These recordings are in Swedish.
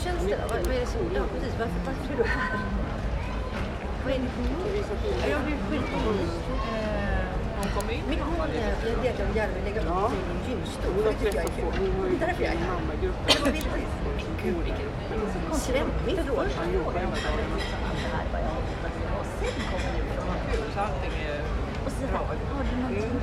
känns det då? Vad är det som... Ja, precis. Varför är du här? Vad är ditt mål? Jag blir skitmål. Hon kom in. Mitt mål är att jag gärna vill lägga upp min gymstol. Det tycker jag är kul. Det är därför jag är här. Det var viktigt. Gud, vilken konstigt fråga. Och så har du någonting.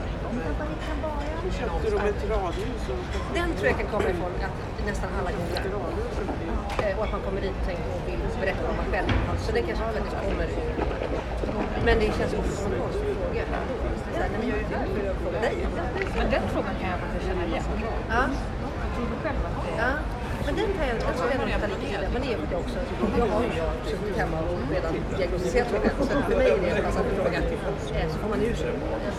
Köpte de ett radhus? Den tror jag kan komma ifrån att nästan alla gånger. Och att man kommer dit och tänker och vill berätta om man själv. Så det kanske faktiskt kommer ur. Men det känns också som en konstig fråga. När ni gör ju det för att fråga dig. Men den frågan kan jag faktiskt känna igen. Ja. Tror du själv att det är? Ja. Men den kan jag nog ta lite illa. Men det är det också. Jag har ju suttit hemma och redan diagnostiserat frågan. Så för mig är det en passande fråga. Så får man ur sig.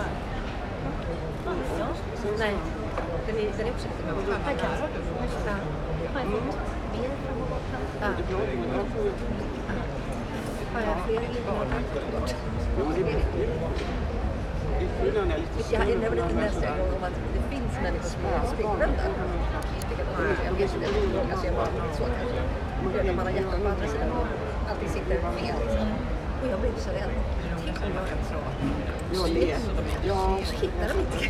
Nej, den är också lite mer. Här kan jag. Har jag fler linjer? Jag hade lite läst en gång om att det finns människor som är springvända. Jag vet inte, alltså jag bara så kanske. När man har hjärtat på andra sidan och allting sitter fel liksom. Och jag blir så rädd. Tänk om jag kan tro. Så hittar de inte.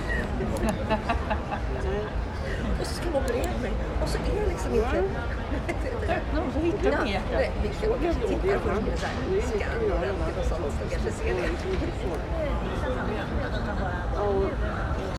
Och så ska de operera mig. Och så är det liksom inte... Så hittar de hjärtat. Vi kanske tittar på en skann och sånt. Så kanske ser det.